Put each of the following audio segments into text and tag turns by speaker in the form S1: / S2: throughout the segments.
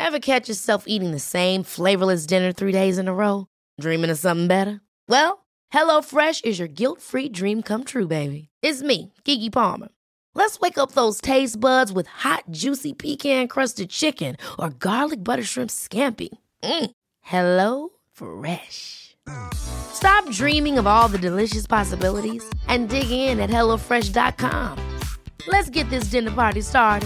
S1: Ever catch yourself eating the same flavorless dinner 3 days in a row? Dreaming of something better? Well, HelloFresh is your guilt-free dream come true, baby. It's me, Keke Palmer. Let's wake up those taste buds with hot, juicy pecan-crusted chicken or garlic butter shrimp scampi. Hello Fresh. Stop dreaming of all the delicious possibilities and dig in at HelloFresh.com. Let's get this dinner party started.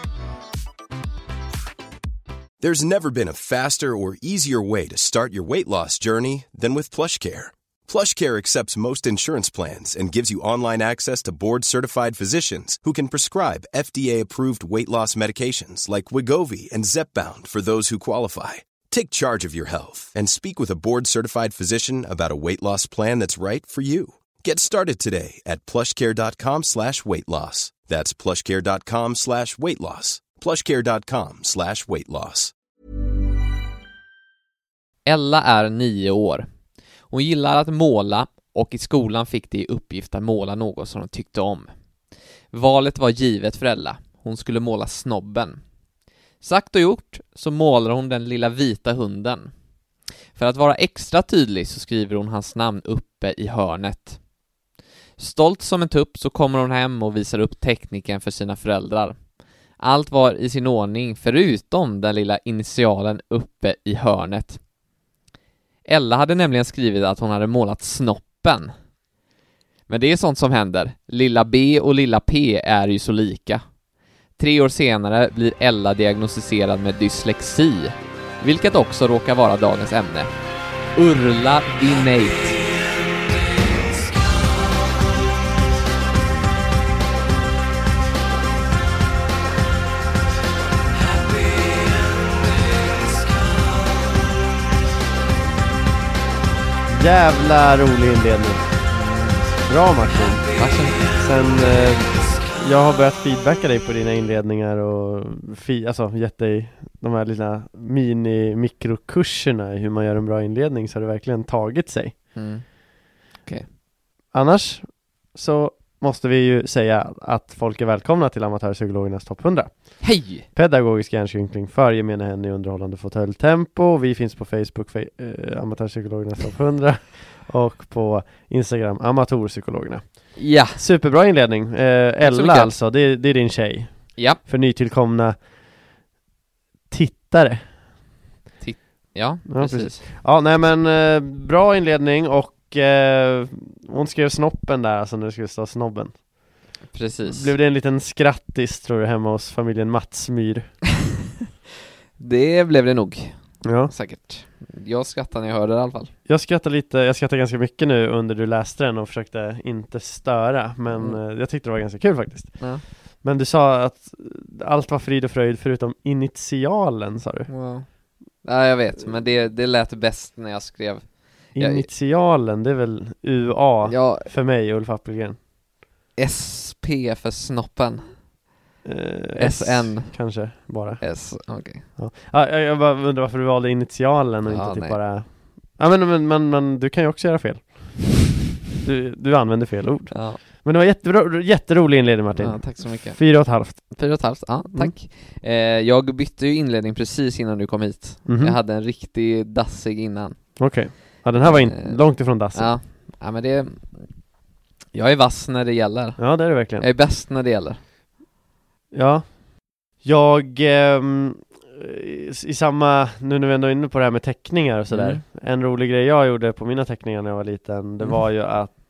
S2: There's never been a faster or easier way to start your weight loss journey than with PlushCare. PlushCare accepts most insurance plans and gives you online access to board-certified physicians who can prescribe FDA-approved weight loss medications like Wegovy and Zepbound for those who qualify. Take charge of your health and speak with a board-certified physician about a weight loss plan that's right for you. Get started today at plushcare.com/weightloss. That's plushcare.com/weightloss. plushcare.com/weightloss.
S3: Ella är 9 år. Hon gillar att måla och i skolan fick det i uppgift att måla något som hon tyckte om. Valet var givet för Ella. Hon skulle måla snobben. Sagt och gjort så målar hon den lilla vita hunden. För att vara extra tydlig så skriver hon hans namn uppe i hörnet. Stolt som en tupp så kommer hon hem och visar upp teckniken för sina föräldrar. Allt var i sin ordning förutom den lilla initialen uppe i hörnet. Ella hade nämligen skrivit att hon hade målat snoppen. Men det är sånt som händer. Lilla B och lilla P är ju så lika. 3 år senare blir Ella diagnostiserad med dyslexi, vilket också råkar vara dagens ämne. Urla Dinate.
S4: Jävla rolig inledning. Bra Martin. Sen jag har börjat feedbacka dig på dina inledningar och gett dig de här lilla mini-mikrokurserna i hur man gör en bra inledning, så har det verkligen tagit sig.
S3: Okay.
S4: Annars så måste vi ju säga att folk är välkomna till Amatörpsykologernas topp 100.
S3: Hej!
S4: Pedagogisk hjärnskrynkling för gemene hen i underhållande fåtöljtempo. Vi finns på Facebook, Amatörpsykologernas topp 100 och på Instagram, Amatörpsykologerna.
S3: Ja.
S4: Superbra inledning. Ella alltså, det är din tjej.
S3: Ja.
S4: För nytillkomna tittare.
S3: Ja, precis.
S4: Ja, nej men bra inledning och hon skrev snoppen där, alltså när det skulle stå snobben.
S3: Precis.
S4: Blev det en liten skrattis tror du hemma hos familjen Matsmyr?
S3: Det blev det nog.
S4: Ja.
S3: Säkert. Jag skrattade när jag hörde det i alla fall.
S4: Jag skrattade ganska mycket nu under du läste den och försökte inte störa, men jag tyckte det var ganska kul faktiskt.
S3: Ja.
S4: Men du sa att allt var frid och fröjd förutom initialen, sa du.
S3: Wow. Ja, jag vet, men det lät bäst när jag skrev.
S4: Initialen, det är väl UA för mig, Ulf Appelgren.
S3: SP för snoppen.
S4: SN kanske bara.
S3: S, okej.
S4: Okay. Ja, jag bara undrar varför du valde initialen och inte typ bara. Ja, men du kan ju också göra fel. Du använder fel ord.
S3: Ja.
S4: Men det var jätterolig inledning, Martin.
S3: Ja, tack så mycket.
S4: 4,5.
S3: 4,5, ja, tack. Jag bytte ju inledning precis innan du kom hit. Jag hade en riktig dassig innan.
S4: Okej. Ja, den här var långt ifrån dassig.
S3: Ja, men jag är vass när det gäller.
S4: Ja, det är det verkligen.
S3: Jag är bäst när det gäller.
S4: Ja. Jag i samma, nu när vi ändå är inne på det här med teckningar och sådär. En rolig grej jag gjorde på mina teckningar när jag var liten, det var ju att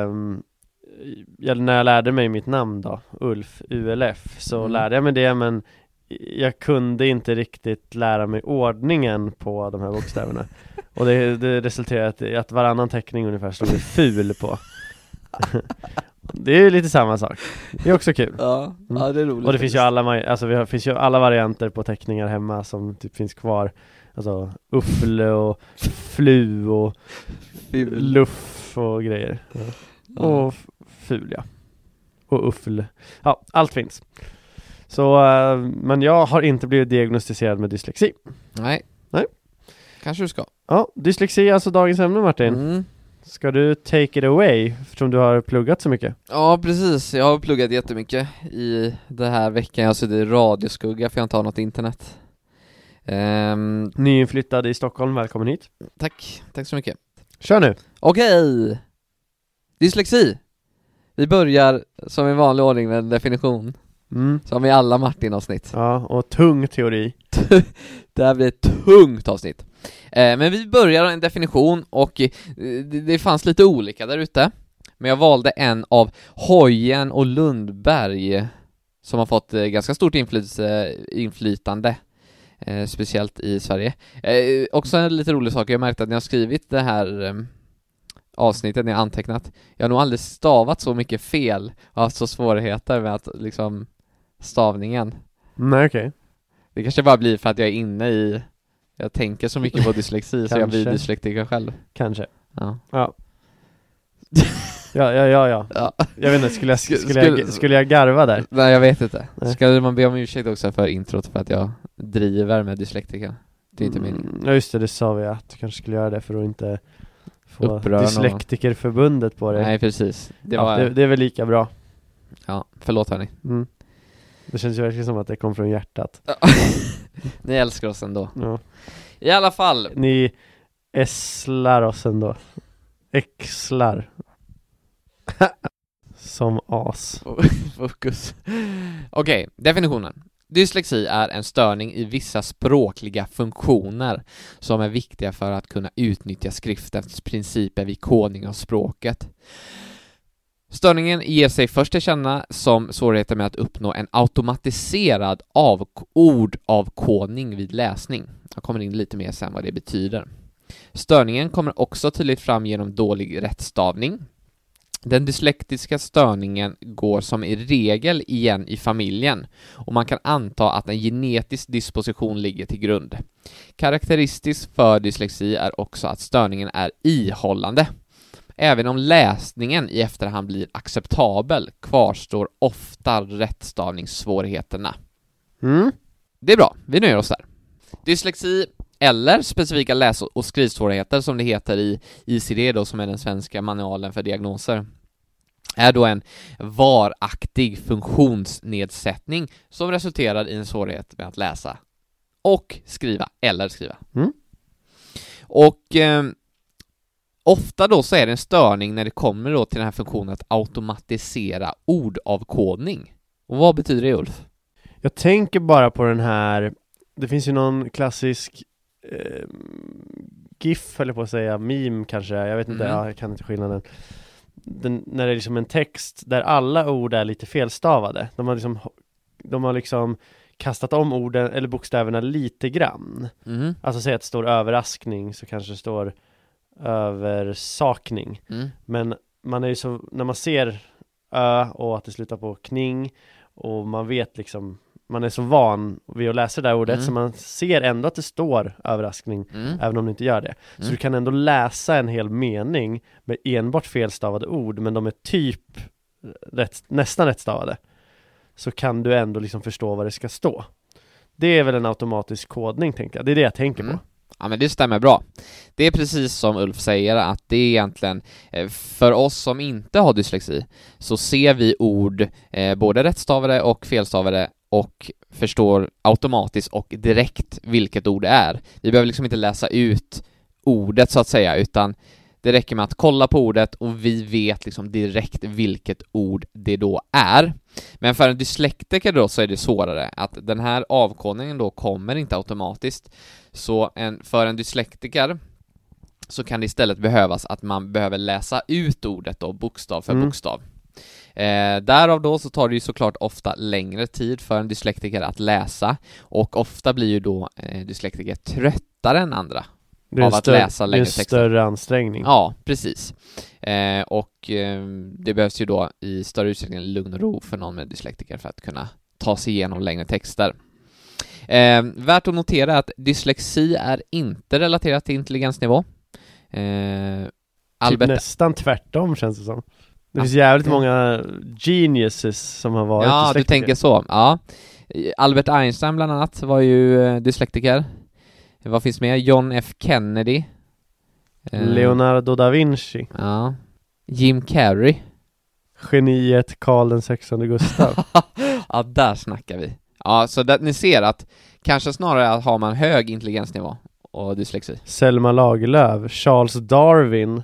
S4: när jag lärde mig mitt namn då, Ulf, ULF, så lärde jag mig det, men jag kunde inte riktigt lära mig ordningen på de här bokstäverna. Och det resulterade i att varannan teckning ungefär stod det ful på. Det är ju lite samma sak. Det är också kul.
S3: Ja, det är roligt.
S4: Och det finns ju finns ju alla varianter på teckningar hemma som typ finns kvar. Alltså uffle och flu och luff och grejer. Ja. Och ful, ja. Och uffle. Ja, allt finns. Så, men jag har inte blivit diagnostiserad med dyslexi.
S3: Nej. Kanske du ska.
S4: Ja, dyslexi är alltså dagens ämne, Martin. Ska du take it away, eftersom du har pluggat så mycket?
S3: Ja, precis. Jag har pluggat jättemycket i den här veckan. Jag har suttit i radioskugga för jag inte har något internet.
S4: Nyinflyttad i Stockholm, välkommen hit.
S3: Tack så mycket.
S4: Kör nu.
S3: Okej. Dyslexi. Vi börjar som i vanlig ordning med en definition. Som i alla Martin-avsnitt.
S4: Ja, och tung teori.
S3: Det här blir ett tungt avsnitt. Men vi börjar med en definition och det fanns lite olika där ute. Men jag valde en av Hojen och Lundberg som har fått ganska stort inflytande. Speciellt i Sverige. Också en lite rolig sak. Jag märkte att när jag skrivit det här avsnittet, när jag antecknat, jag har nog aldrig stavat så mycket fel och haft så svårigheter med att liksom stavningen.
S4: Nej, okej.
S3: Det kanske bara blir för att jag är inne i, jag tänker så mycket på dyslexi så jag blir dyslektiker själv.
S4: Kanske.
S3: Ja.
S4: Ja. Ja. Jag vet inte, skulle jag garva där?
S3: Nej, jag vet inte. Ska man be om ursäkt också för introt för att jag driver med dyslektiker? Det är inte meningen.
S4: Ja just det sa vi att du kanske skulle göra det för att inte få
S3: uppröra
S4: Dyslektikerförbundet på det.
S3: Nej, precis.
S4: Det är väl lika bra.
S3: Ja, förlåt hörni.
S4: Det känns ju verkligen som att det kom från hjärtat.
S3: Ni älskar oss ändå.
S4: Ja.
S3: I alla fall.
S4: Ni ässlar oss ändå. Äxlar. Som as.
S3: Fokus. Okej, definitionen. Dyslexi är en störning i vissa språkliga funktioner som är viktiga för att kunna utnyttja skriftens principer vid kodning av språket. Störningen ger sig först till känna som svårigheter med att uppnå en automatiserad ordavkodning vid läsning. Jag kommer in lite mer sen vad det betyder. Störningen kommer också tydligt fram genom dålig rättstavning. Den dyslektiska störningen går som i regel igen i familjen och man kan anta att en genetisk disposition ligger till grund. Karaktäristiskt för dyslexi är också att störningen är ihållande. Även om läsningen i efterhand blir acceptabel kvarstår ofta rättstavningssvårigheterna. Det är bra, vi nöjer oss där. Dyslexi eller specifika läs- och skrivsvårigheter som det heter i ICD då, som är den svenska manualen för diagnoser, är då en varaktig funktionsnedsättning som resulterar i en svårighet med att läsa och skriva eller skriva. Och ofta då så är det en störning när det kommer då till den här funktionen att automatisera ordavkodning. Och vad betyder det, Ulf?
S4: Jag tänker bara på den här, det finns ju någon klassisk GIF eller på att säga, meme kanske, jag vet inte, jag kan inte skillnaden. När det är liksom en text där alla ord är lite felstavade. De har liksom kastat om orden eller bokstäverna lite grann. Alltså säg att det står överraskning så kanske det står översakning. Men man är ju så, när man ser ö och att det slutar på kning och man vet liksom, man är så van vid att läsa det där ordet så man ser ändå att det står överraskning även om det inte gör det. Så du kan ändå läsa en hel mening med enbart felstavade ord, men de är typ nästan rättstavade. Så kan du ändå liksom förstå vad det ska stå. Det är väl en automatisk kodning, tänker jag. Det är det jag tänker på.
S3: Ja, men det stämmer bra. Det är precis som Ulf säger, att det är egentligen, för oss som inte har dyslexi, så ser vi ord både rättstavade och felstavade och förstår automatiskt och direkt vilket ord det är. Vi behöver liksom inte läsa ut ordet så att säga, utan det räcker med att kolla på ordet och vi vet liksom direkt vilket ord det då är. Men för en dyslektiker då så är det svårare, att den här avkodningen då kommer inte automatiskt. Så för en dyslektiker så kan det istället behövas att man behöver läsa ut ordet då, bokstav för bokstav. Därav då så tar det ju såklart ofta längre tid för en dyslektiker att läsa, och ofta blir ju då dyslektiker tröttare än andra av att läsa längre texter. Det är en
S4: större ansträngning.
S3: Ja, precis. Det behövs ju då i större utsträckning lugn och ro för någon med dyslektiker för att kunna ta sig igenom längre texter. Värt att notera att dyslexi är inte relaterat till intelligensnivå.
S4: Nästan tvärtom känns det som. Det finns jävligt många geniuses som har varit dyslektiker.
S3: Ja, du tänker så. Ja. Albert Einstein bland annat var ju dyslektiker. Vad finns mer? John F. Kennedy.
S4: Leonardo da Vinci.
S3: Ja. Jim Carrey.
S4: Geniet Karl den 16 Gustav.
S3: Ja, där snackar vi. Ja, så där, ni ser att Kanske snarare att har man hög intelligensnivå och dyslexi.
S4: Selma Lagerlöf, Charles Darwin,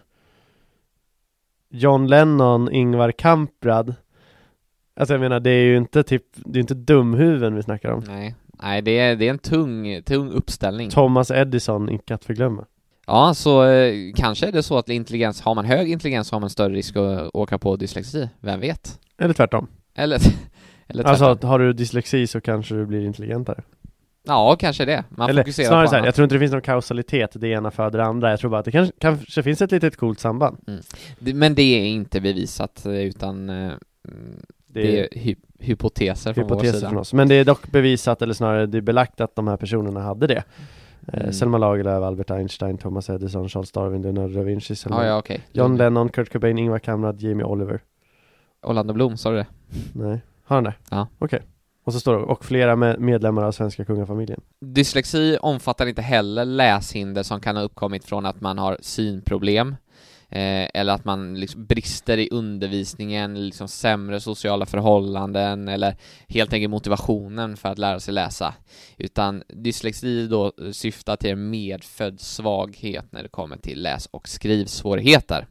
S4: John Lennon, Ingvar Kamprad. Alltså jag menar, det är ju inte det är inte dumhuvuden vi snackar om.
S3: Nej, det är en tung uppställning.
S4: Thomas Edison, inte att förglömma.
S3: Ja, så kanske är det så att har man hög intelligens har man större risk att åka på dyslexi. Vem vet?
S4: Eller tvärtom.
S3: Eller tvärtom.
S4: Alltså, har du dyslexi så kanske du blir intelligentare.
S3: Ja, kanske det. Man
S4: eller
S3: fokuserar
S4: snarare
S3: på
S4: så här,
S3: annat.
S4: jag tror inte det finns någon kausalitet. Det ena föder det andra. Jag tror bara att det kanske finns ett litet coolt samband.
S3: Men det är inte bevisat, utan det är hypoteser från vår sida.
S4: Från oss. Men det är dock bevisat, eller snarare det är belagt att de här personerna hade det. Selma Lagerlöf, Albert Einstein, Thomas Edison, Charles Darwin, Leonardo da Vinci,
S3: Okay.
S4: John Lennon, Kurt Cobain, Ingvar Kamprad, Jamie Oliver.
S3: Orlando Bloom, sa du det?
S4: Nej, har han det?
S3: Ja.
S4: Okej. Och så står det, och flera medlemmar av svenska kungafamiljen.
S3: Dyslexi omfattar inte heller läshinder som kan ha uppkommit från att man har synproblem eller att man liksom brister i undervisningen, liksom sämre sociala förhållanden eller helt enkelt motivationen för att lära sig läsa. Utan dyslexi då syftar till en medfödd svaghet när det kommer till läs- och skrivsvårigheter.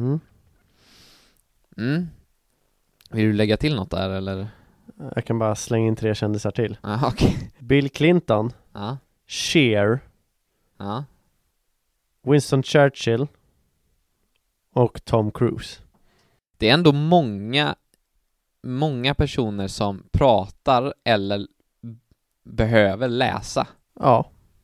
S3: Vill du lägga till något där eller?
S4: Jag kan bara slänga in 3 kändisar till.
S3: Okay.
S4: Bill Clinton, Cher, Winston Churchill och Tom Cruise.
S3: Det är ändå många personer som pratar eller behöver läsa.
S4: Ja.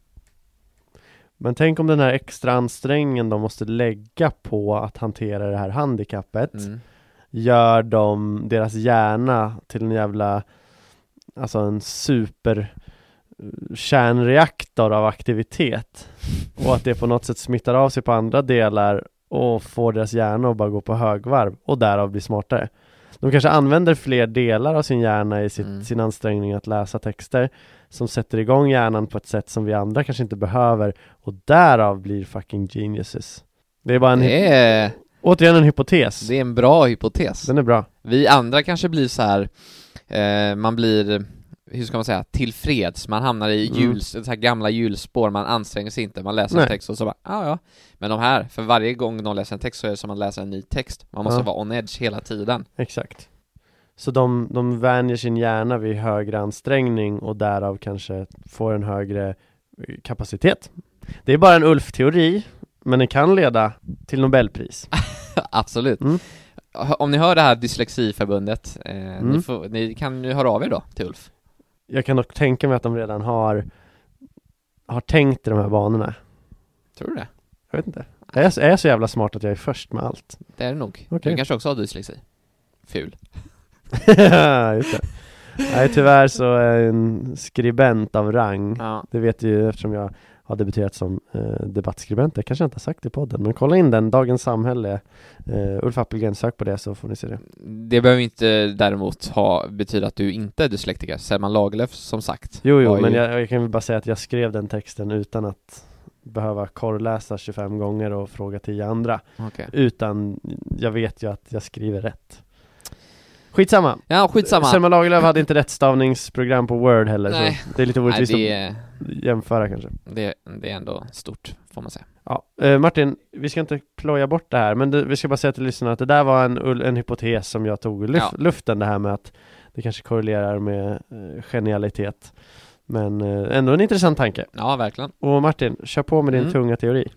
S4: Men tänk om den här extra ansträngningen de måste lägga på att hantera det här handikappet gör deras hjärna till en jävla, alltså en super kärnreaktor av aktivitet, och att det på något sätt smittar av sig på andra delar och får deras hjärna att bara gå på högvarv och därav bli smartare. De kanske använder fler delar av sin hjärna i sin ansträngning att läsa texter som sätter igång hjärnan på ett sätt som vi andra kanske inte behöver, och därav blir fucking geniuses. Det är bara återigen en hypotes.
S3: Det är en bra hypotes.
S4: Den är bra.
S3: Vi andra kanske blir så här, man blir, hur ska man säga, tillfreds. Man hamnar i så här gamla hjulspår, man anstränger sig inte, man läser en text och så bara, ja. Men de här, för varje gång de läser en text så är det som att läsa en ny text. Man måste vara on edge hela tiden. Exakt.
S4: Så de vänjer sin hjärna vid högre ansträngning och därav kanske får en högre kapacitet. Det är bara en Ulf-teori, men det kan leda till Nobelpris.
S3: Absolut. Om ni hör det här dyslexiförbundet, ni kan ju höra av er då till Ulf.
S4: Jag kan nog tänka mig att de redan har tänkt i de här banorna.
S3: Tror du det?
S4: Jag vet inte. Är jag så jävla smart att jag är först med allt?
S3: Det är det nog.
S4: Okay.
S3: Du kanske också har dyslexi. Ful.
S4: Just det. Nej, tyvärr så är jag en skribent av rang. Ja. Det vet du ju eftersom jag har debuterat som debattskribent. Det kanske jag inte har sagt i podden, men kolla in den, Dagens Samhälle, Ulf Appelgren, sök på det så får ni se det.
S3: Det behöver inte däremot betyda att du inte är dyslektiker. Selma Lagerlöf, som sagt.
S4: Jo, men jag kan väl bara säga att jag skrev den texten utan att behöva korrläsa 25 gånger och fråga 10 andra.
S3: Okay.
S4: Utan jag vet ju att jag skriver rätt. Skitsamma.
S3: Ja, skitsamma.
S4: Selma Lagerlöf hade inte rättstavningsprogram på Word heller. Nej. Så det är lite orättvist att jämföra kanske.
S3: Det är ändå stort, får man säga.
S4: Ja, Martin, vi ska inte ploja bort det här, men vi ska bara säga till lyssnarna att det där var en hypotes som jag tog i luften, det här med att det kanske korrelerar med genialitet. Men ändå en intressant tanke.
S3: Ja, verkligen.
S4: Och Martin, kör på med din tunga teori.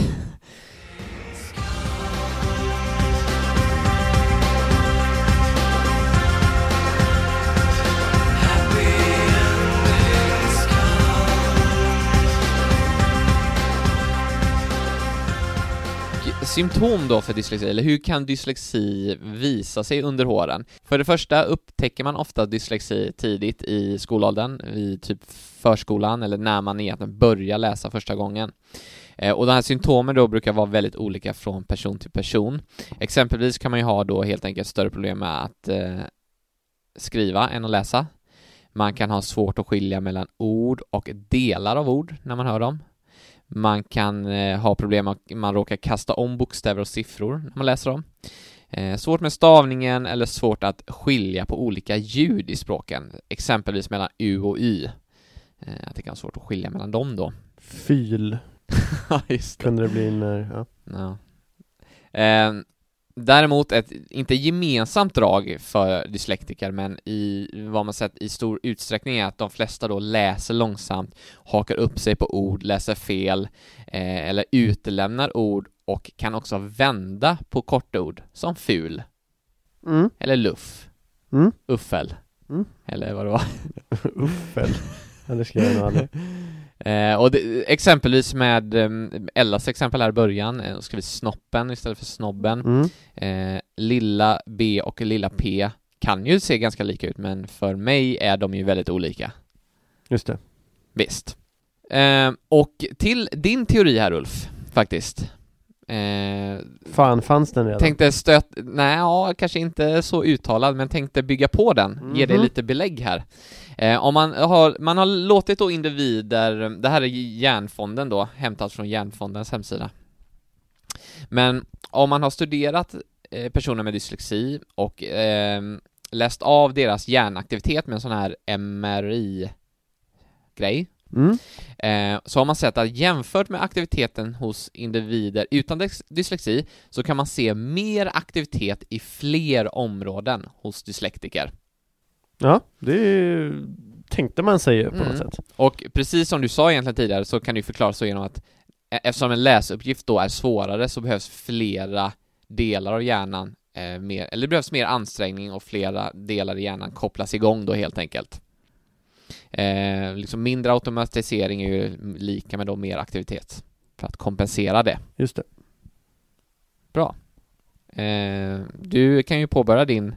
S3: Symptom då för dyslexi, eller hur kan dyslexi visa sig under åren? För det första upptäcker man ofta dyslexi tidigt i skolåldern, vid typ förskolan eller när man egentligen börjar läsa första gången. Och de här symptomen då brukar vara väldigt olika från person till person. Exempelvis kan man ju ha då helt enkelt större problem med att skriva än att läsa. Man kan ha svårt att skilja mellan ord och delar av ord när man hör dem. Man kan ha problem att man råkar kasta om bokstäver och siffror när man läser dem. Svårt med stavningen eller svårt att skilja på olika ljud i språken. Exempelvis mellan U och Y. Att det kan vara svårt att skilja mellan dem då.
S4: Fyl.
S3: Ja, just det.
S4: Kunde det bli när,
S3: Ja. Däremot ett inte gemensamt drag för dyslektiker, men i vad man sett i stor utsträckning är att de flesta då läser långsamt, hakar upp sig på ord, läser fel eller utelämnar ord och kan också vända på korta ord som ful eller luff, uffel eller vad det var.
S4: Uffel. Ja, det ska jag nog aldrig.
S3: Och exempelvis med Ellas exempel här i början, ska vi snoppen istället för snobben. Lilla B och lilla P kan ju se ganska lika ut, men för mig är de ju väldigt olika.
S4: Just det.
S3: Visst. Och till din teori här, Ulf, faktiskt.
S4: Fan, fanns den redan?
S3: Tänkte kanske inte så uttalad, men tänkte bygga på den, ge dig lite belägg här. Om man har låtit då individer, det här är Hjärnfonden då, hämtat från Hjärnfondens hemsida. Men om man har studerat personer med dyslexi och läst av deras hjärnaktivitet med en sån här MRI-grej, så har man sett att jämfört med aktiviteten hos individer utan dyslexi så kan man se mer aktivitet i fler områden hos dyslektiker.
S4: Ja, det tänkte man säga på något sätt.
S3: Och precis som du sa egentligen tidigare så kan du förklara så genom att eftersom en läsuppgift då är svårare så behövs flera delar av hjärnan det behövs mer ansträngning och flera delar i hjärnan kopplas igång då helt enkelt. Liksom mindre automatisering är ju lika med då mer aktivitet för att kompensera det.
S4: Just det.
S3: Bra. Du kan ju påbörja din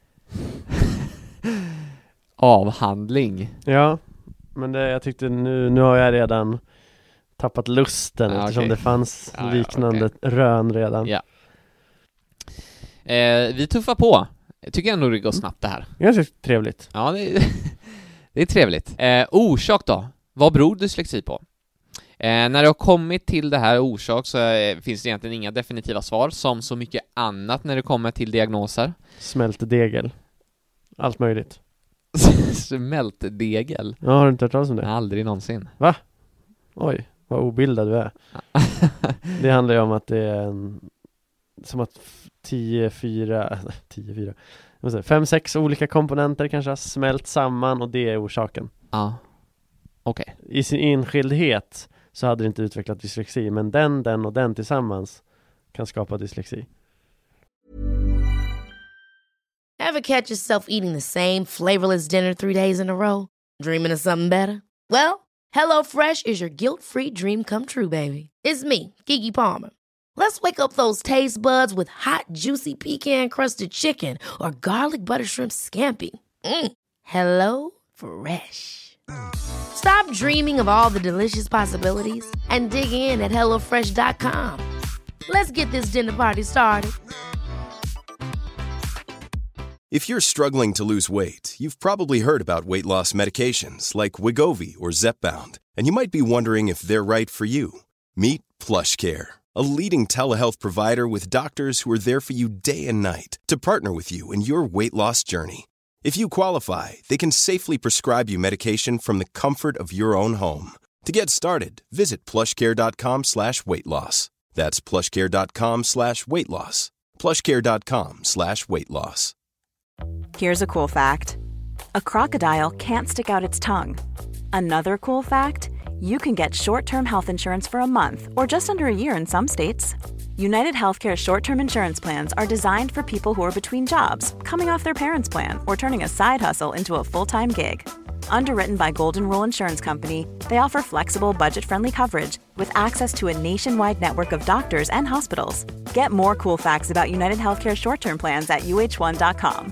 S3: avhandling.
S4: Ja, men jag tyckte nu har jag redan tappat lusten eftersom det fanns liknande rön redan.
S3: Ja. Vi tuffar på. Jag tycker ändå det går snabbt det här.
S4: Ganska trevligt.
S3: Ja, det är trevligt. Orsak då? Vad beror dyslexi på? När det har kommit till det här orsak så finns det egentligen inga definitiva svar, som så mycket annat när det kommer till diagnoser.
S4: Smältdegel. Allt möjligt.
S3: Smältdegel?
S4: Ja, har du inte hört talas om det?
S3: Aldrig någonsin.
S4: Va? Oj, vad obildad du är. Det handlar ju om att det är som att 5-6 olika komponenter kanske har smält samman och det är orsaken.
S3: Ja. Okej.
S4: I sin enskildhet så hade det inte utvecklat dyslexi, men den och den tillsammans kan skapa dyslexi.
S1: Ever catch yourself eating the same flavorless dinner 3 days in a row? Dreaming of something better? Well, HelloFresh is your guilt-free dream come true, baby. It's me, Keke Palmer. Let's wake up those taste buds with hot, juicy pecan-crusted chicken or garlic butter shrimp scampi. Hello Fresh. Stop dreaming of all the delicious possibilities and dig in at HelloFresh.com. Let's get this dinner party started.
S2: If you're struggling to lose weight, you've probably heard about weight loss medications like Wegovy or Zepbound, and you might be wondering if they're right for you. Meet PlushCare, a leading telehealth provider with doctors who are there for you day and night to partner with you in your weight loss journey. If you qualify, they can safely prescribe you medication from the comfort of your own home. To get started, visit plushcare.com/weightloss. That's plushcare.com/weightloss. plushcare.com/weightloss.
S5: Here's a cool fact. A crocodile can't stick out its tongue. Another cool fact, you can get short-term health insurance for a month or just under a year in some states. United Healthcare short-term insurance plans are designed for people who are between jobs, coming off their parents' plan, or turning a side hustle into a full-time gig. Underwritten by Golden Rule Insurance Company, they offer flexible, budget-friendly coverage with access to a nationwide network of doctors and hospitals. Get more cool facts about United Healthcare short-term plans at uh1.com.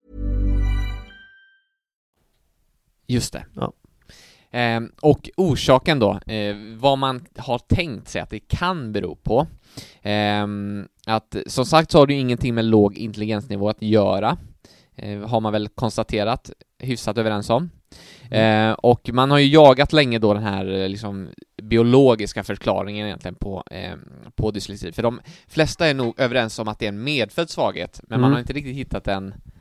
S3: Just det.
S4: Ja.
S3: Och orsaken då, vad man har tänkt sig att det kan bero på. Att som sagt så har det ju ingenting med låg intelligensnivå att göra. Har man väl konstaterat hyfsat överens om. Och man har ju jagat länge då den här liksom biologiska förklaringen egentligen på dyslexi. För de flesta är nog överens om att det är en medfödd svaghet, men man har inte riktigt hittat en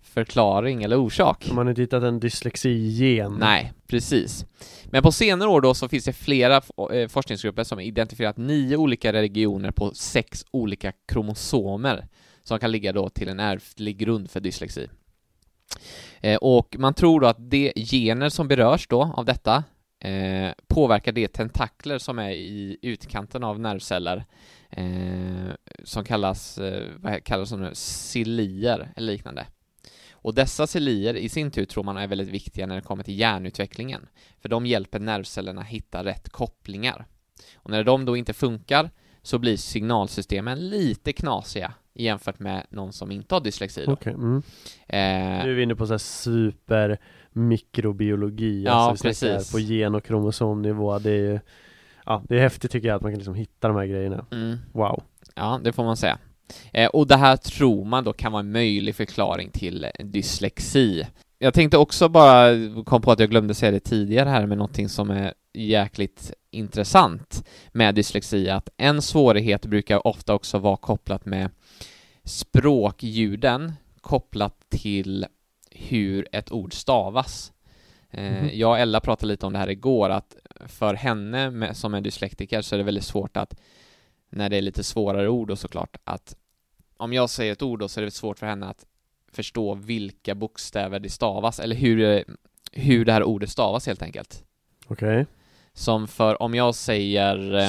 S3: förklaring eller orsak.
S4: Man har inte hittat en dyslexi-gen.
S3: Nej, precis. Men på senare år då så finns det flera forskningsgrupper som har identifierat 9 olika regioner på 6 olika kromosomer som kan ligga då till en ärftlig grund för dyslexi. Och man tror då att de gener som berörs då av detta påverkar de tentakler som är i utkanten av nervceller som kallas som nu? Cilier eller liknande. Och dessa cilier i sin tur tror man är väldigt viktiga när det kommer till hjärnutvecklingen. För de hjälper nervcellerna hitta rätt kopplingar. Och när de då inte funkar så blir signalsystemen lite knasiga jämfört med någon som inte har dyslexi då.
S4: Okay. Nu är vi inne på så här super mikrobiologi.
S3: Ja,
S4: alltså
S3: precis.
S4: På gen- och kromosomnivå. Det är ju, det är häftigt tycker jag att man kan liksom hitta de här grejerna. Wow.
S3: Ja, det får man säga. Och det här tror man då kan vara en möjlig förklaring till dyslexi. Jag tänkte också bara kom på att jag glömde säga det tidigare här med någonting som är jäkligt intressant med dyslexi, att en svårighet brukar ofta också vara kopplat med språkljuden kopplat till hur ett ord stavas. Jag och Ella pratade lite om det här igår, att för henne som är dyslektiker så är det väldigt svårt att, när det är lite svårare ord och såklart, att om jag säger ett ord då så är det svårt för henne att förstå vilka bokstäver det stavas eller hur det här ordet stavas helt enkelt.
S4: Okej.
S3: Som för om jag säger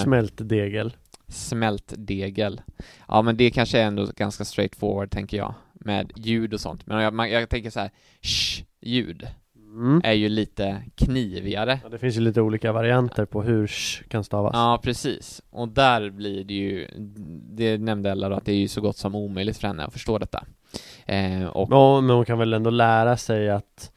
S3: smältdegel. Ja, men det kanske är ändå ganska straightforward tänker jag med ljud och sånt. Men jag tänker så här ljud är ju lite knivigare.
S4: Ja, det finns ju lite olika varianter på hur sh kan stavas.
S3: Ja, precis. Och där blir det ju, det nämnde Ella då, att det är ju så gott som omöjligt för henne att förstå detta.
S4: Men hon kan väl ändå lära sig att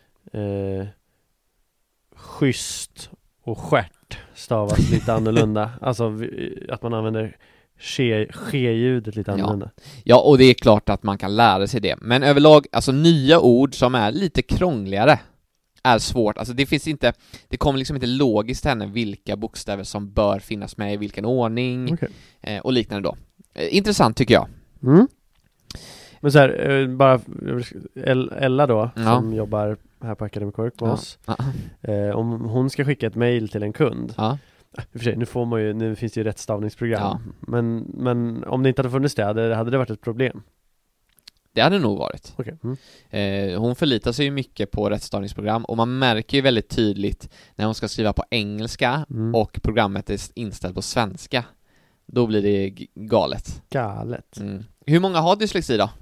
S4: schysst och stjärt stavas lite annorlunda. Alltså att man använder ske-ljudet lite annorlunda.
S3: Ja, och det är klart att man kan lära sig det. Men överlag, alltså nya ord som är lite krångligare är svårt. Alltså det kommer liksom inte logiskt till henne vilka bokstäver som bör finnas med i vilken ordning och liknande då. Intressant tycker jag.
S4: Men så här, bara Ella då, som jobbar här på Academic Work med oss. Om hon ska skicka ett mejl till en kund. I och för sig, nu finns det ju rättstavningsprogram. Men om det inte hade funnits det, hade det varit ett problem?
S3: Det hade nog varit.
S4: Okay.
S3: Hon förlitar sig ju mycket på rättstavningsprogram och man märker ju väldigt tydligt när hon ska skriva på engelska och programmet är inställt på svenska. Då blir det galet. Hur många har dyslexi då?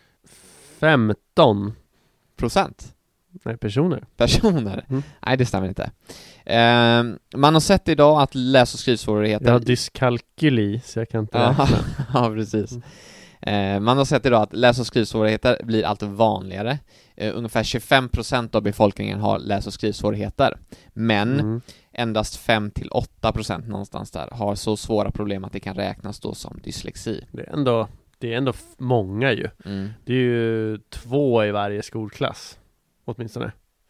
S4: 15%. Nej, personer. Nej, det stämmer inte. Man har sett idag att läs- och skrivsvårigheter... Jag har dyskalkyli, så jag kan inte räkna.
S3: Ja, precis. Man har sett idag att läs- och skrivsvårigheter blir allt vanligare. Ungefär 25% av befolkningen har läs- och skrivsvårigheter. Men endast 5-8% någonstans där har så svåra problem att det kan räknas då som dyslexi.
S4: Det är ändå många ju. Det är ju 2 i varje skolklass. Åtminstone.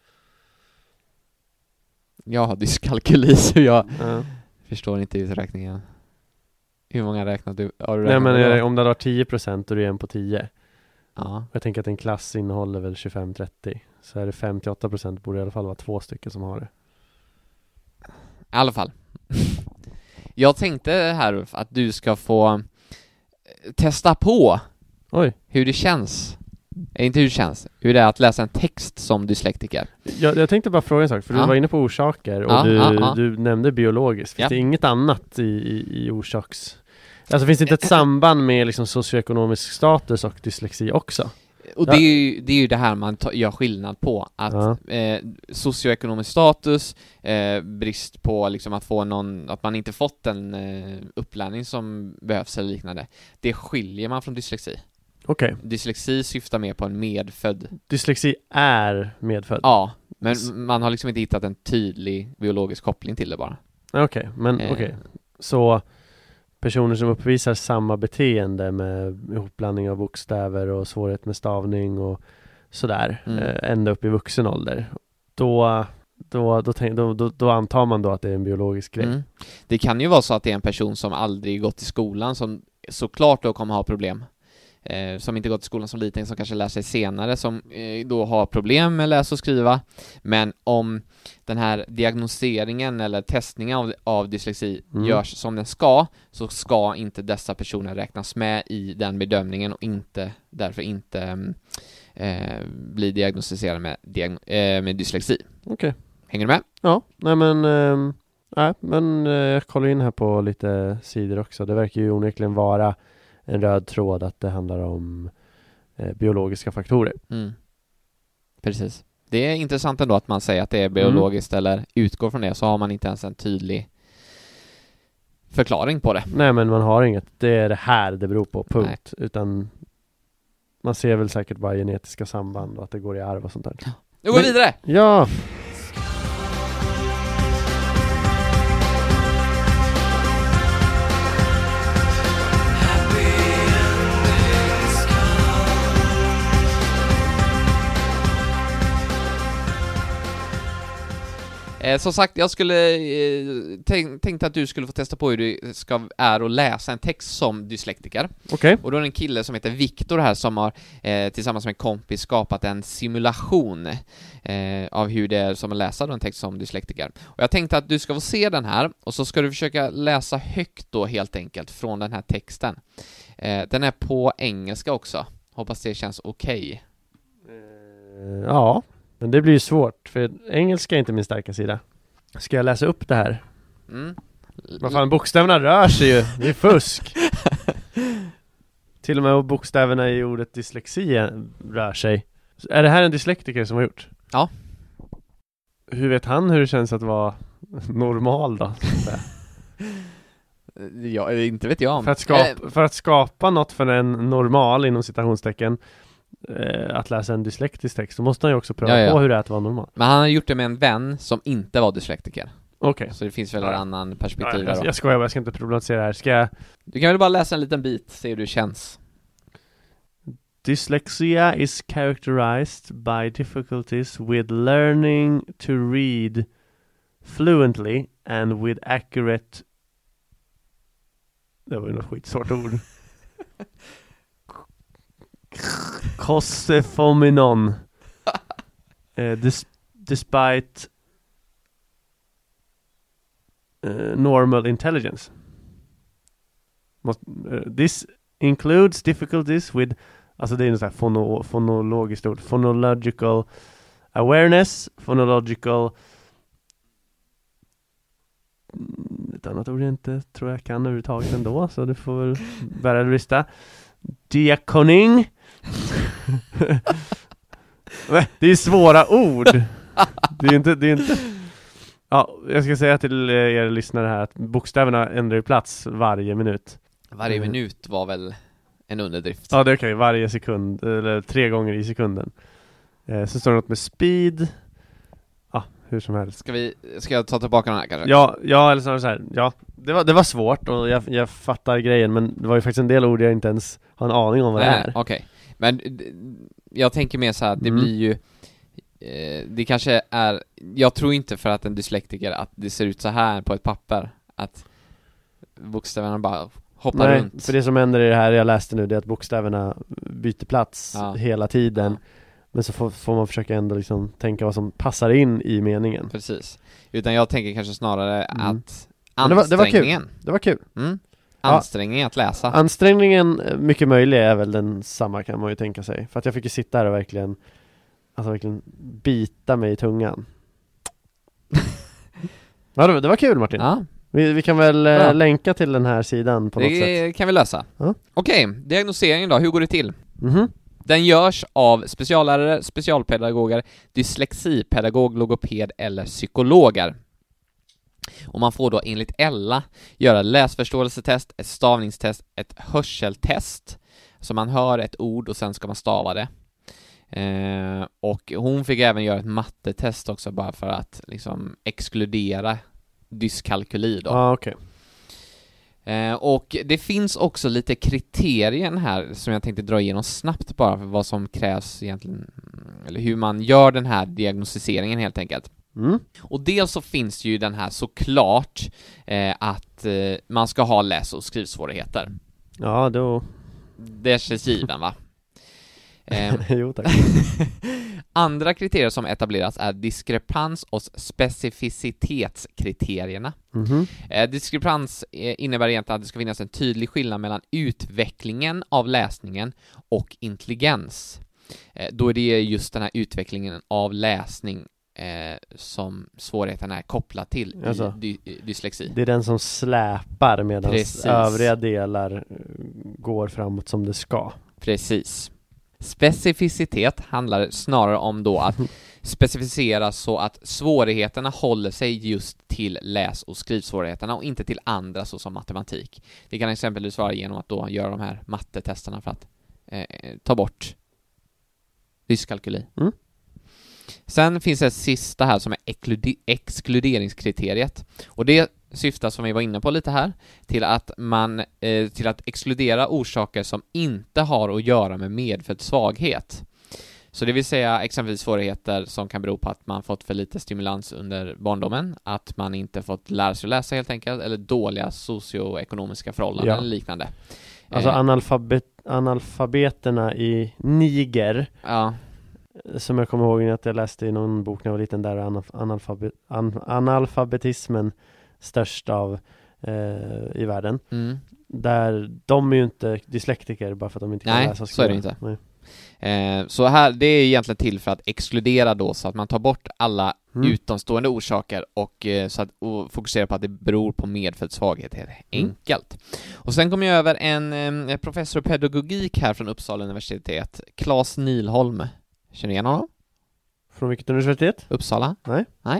S4: Jag
S3: har dyskalkyli så jag förstår inte uträkningen. Hur många räknar du?
S4: Nej, men om det har 10% och det är 1 på 10.
S3: Ja.
S4: Jag tänker att en klass innehåller väl 25-30. Så är det 5-8% borde i alla fall vara 2 stycken som har det.
S3: I alla fall. Jag tänkte här Ulf, att du ska få testa på hur det känns. Inte hur det känns, hur det är att läsa en text som dyslektiker.
S4: Jag tänkte bara fråga en sak, för du var inne på orsaker och du nämnde biologiskt. Finns det inget annat i orsaks... Alltså finns det inte ett samband med liksom socioekonomisk status och dyslexi också?
S3: Och det är ju det här man gör skillnad på, att socioekonomisk status, brist på liksom att man inte fått den upplärning som behövs eller liknande, det skiljer man från dyslexi.
S4: Okej.
S3: Dyslexi syftar mer på en medfödd.
S4: Dyslexi är medfödd?
S3: Ja, men man har liksom inte hittat en tydlig biologisk koppling till det bara.
S4: Okej. Så personer som uppvisar samma beteende med ihopblandning av bokstäver och svårighet med stavning och sådär, ända upp i vuxen ålder, då antar man då att det är en biologisk grej.
S3: Det kan ju vara så att det är en person som aldrig gått i skolan som såklart då kommer ha problem som inte gått till skolan som liten, som kanske lär sig senare, som då har problem med läsa och skriva. Men om den här diagnoseringen eller testningen av dyslexi görs som den ska, så ska inte dessa personer räknas med i den bedömningen och därför inte bli diagnostiserade med dyslexi.
S4: Okej.
S3: Hänger du med?
S4: Ja, men jag kollar in här på lite sidor också. Det verkar ju onekligen vara en röd tråd att det handlar om biologiska faktorer.
S3: Precis. Det är intressant ändå att man säger att det är biologiskt eller utgår från det, så har man inte ens en tydlig förklaring på det.
S4: Nej, men man har inget. Det är det här det beror på, punkt. Nej. Utan man ser väl säkert bara genetiska samband och att det går i arv och sånt där.
S3: Nu går vi vidare!
S4: Ja!
S3: Som sagt, jag skulle tänkte att du skulle få testa på hur det är att läsa en text som dyslektiker.
S4: Okej.
S3: Och då är det en kille som heter Viktor här som har tillsammans med en kompis skapat en simulation av hur det är som att läsa en text som dyslektiker. Och jag tänkte att du ska få se den här och så ska du försöka läsa högt då helt enkelt från den här texten. Den är på engelska också. Hoppas det känns okej.
S4: Ja. Men det blir ju svårt, för engelska är inte min starka sida. Ska jag läsa upp det här? Vad fan, bokstäverna rör sig ju. Det är fusk. Till och med bokstäverna i ordet dyslexi rör sig. Är det här en dyslektiker som har gjort?
S3: Ja.
S4: Hur vet han hur det känns att vara normal då?
S3: Ja, inte vet jag om.
S4: För att skapa något för en normal, inom citationstecken, att läsa en dyslektisk text, så måste han ju också pröva på hur det är att vara normal.
S3: Men han har gjort det med en vän som inte var dyslektiker.
S4: Okej.
S3: Så det finns väl en annan perspektiv där då.
S4: Jag skojar, jag ska inte problematisera det här.
S3: Du kan väl bara läsa en liten bit, se hur det känns.
S4: Dyslexia is characterized by difficulties with learning to read fluently and with accurate... Det var ju något skitsvårt ord. Kosefominon. Despite normal intelligence. This includes difficulties with, alltså det är en sån här fonologiskt ord, phonological awareness, phonological, ett annat ord jag inte tror jag kan överhuvudtaget ändå, så du får väl bära det rista. Diaconing. Det är svåra ord. Det är inte. Ja, jag ska säga till er lyssnare här att bokstäverna ändrar plats varje minut.
S3: Varje minut var väl en underdrift.
S4: Ja, det är okej. Varje sekund, eller 3 gånger i sekunden. Så står det något med speed. Ja, hur som helst.
S3: Ska jag ta tillbaka den här kanske?
S4: Ja, eller så här. Ja, det var svårt och jag fattar grejen, men det var ju faktiskt en del ord jag inte ens har en aning om vad det är.
S3: Okej. Men jag tänker mer så här, det blir ju det kanske är, jag tror inte för att en dyslektiker att det ser ut så här på ett papper, att bokstäverna bara hoppar runt.
S4: För det som händer i det här jag läste nu, det är att bokstäverna byter plats hela tiden. Ja. Men så får man försöka ändå liksom tänka vad som passar in i meningen.
S3: Precis. Utan jag tänker kanske snarare att
S4: ansträngningen. Det var kul.
S3: Ansträngningen att läsa.
S4: Ansträngningen, mycket möjlig, är väl den samma, kan man ju tänka sig. För att jag fick ju sitta här och verkligen bita mig i tungan. Ja, det var kul, Martin.
S3: Ja.
S4: Vi kan väl länka till den här sidan på något sätt.
S3: Det kan vi lösa.
S4: Ja.
S3: Okej, diagnoseringen då, hur går det till? Den görs av speciallärare, specialpedagoger, dyslexipedagog, logoped eller psykologer. Och man får då enligt Ella göra läsförståelsetest, ett stavningstest, ett hörseltest. Så man hör ett ord och sen ska man stava det. Och hon fick även göra ett mattetest också, bara för att liksom exkludera dyskalkyli då.
S4: Okej.
S3: Och det finns också lite kriterier här som jag tänkte dra igenom snabbt, bara för vad som krävs egentligen, eller hur man gör den här diagnostiseringen helt enkelt. Och dels så finns ju den här såklart att man ska ha läs- och skrivsvårigheter.
S4: Ja,
S3: Det känns given, va?
S4: Jo, tack.
S3: Andra kriterier som etableras är diskrepans och specificitetskriterierna. Diskrepans innebär egentligen att det ska finnas en tydlig skillnad mellan utvecklingen av läsningen och intelligens. Då är det just den här utvecklingen av läsning som svårigheten är kopplad till
S4: alltså,
S3: i dyslexi.
S4: Det är den som släpar medan övriga delar går framåt som det ska.
S3: Precis. Specificitet handlar snarare om då att specificera så att svårigheterna håller sig just till läs- och skrivsvårigheterna och inte till andra såsom matematik. Det kan exempelvis vara genom att då göra de här mattetesterna för att ta bort dyskalkyli. Sen finns det sista här som är exkluderingskriteriet, och det syftar, som vi var inne på lite här, till att till att exkludera orsaker som inte har att göra med medfödd svaghet. Så det vill säga exempelvis svårigheter som kan bero på att man fått för lite stimulans under barndomen, att man inte fått lära sig att läsa helt enkelt, eller dåliga socioekonomiska förhållanden eller liknande.
S4: Alltså analfabeterna i Niger, som jag kommer ihåg att jag läste i någon bok när jag var liten, där analfabetismen störst av i världen. Där de är ju inte dyslektiker bara för att de inte kan läsa och skriva.
S3: Nej, så är det inte. Så här, det är egentligen till för att exkludera då, så att man tar bort alla utomstående orsaker och fokuserar på att det beror på medfödd svaghet, helt enkelt. Och sen kommer jag över en professor i pedagogik här från Uppsala universitet, Claes Nilholm. Känner ni igen honom?
S4: Från vilket universitet?
S3: Uppsala?
S4: Nej.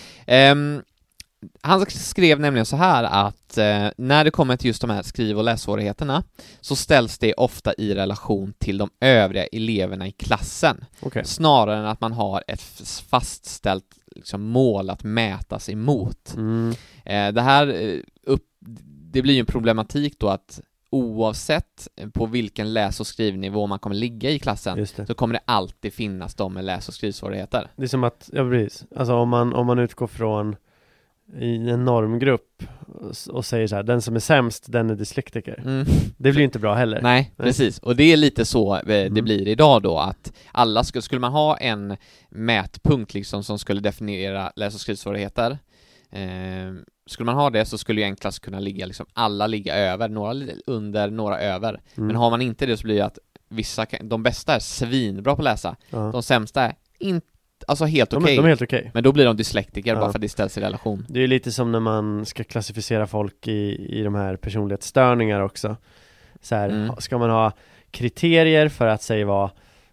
S3: Han skrev nämligen så här att när det kommer till just de här skriv- och lässvårigheterna så ställs det ofta i relation till de övriga eleverna i klassen. Snarare än att man har ett fastställt liksom, mål att mätas emot. Det blir ju en problematik då att oavsett på vilken läs- och skrivnivå man kommer ligga i klassen så kommer det alltid finnas de med läs- och skrivsvårigheter. Det
S4: är som att, ja precis, alltså om man utgår från i en normgrupp och säger så här, den som är sämst, den är dyslektiker. Det blir inte bra heller.
S3: Nej, precis. Och det är lite så det blir idag då, att alla skulle man ha en mätpunkt liksom som skulle definiera läs- och skrivsvårigheter. Skulle man ha det så skulle ju en klass kunna ligga liksom, alla ligga över, några under, några över. Men har man inte det så blir det att de bästa är svinbra på att läsa. De sämsta är inte, alltså helt okej.
S4: De är helt okej.
S3: Men då blir de dyslektiker bara för att det ställs i relation.
S4: Det är ju lite som när man ska klassificera folk i de här personlighetsstörningar också. Så här, ska man ha kriterier för att säga vad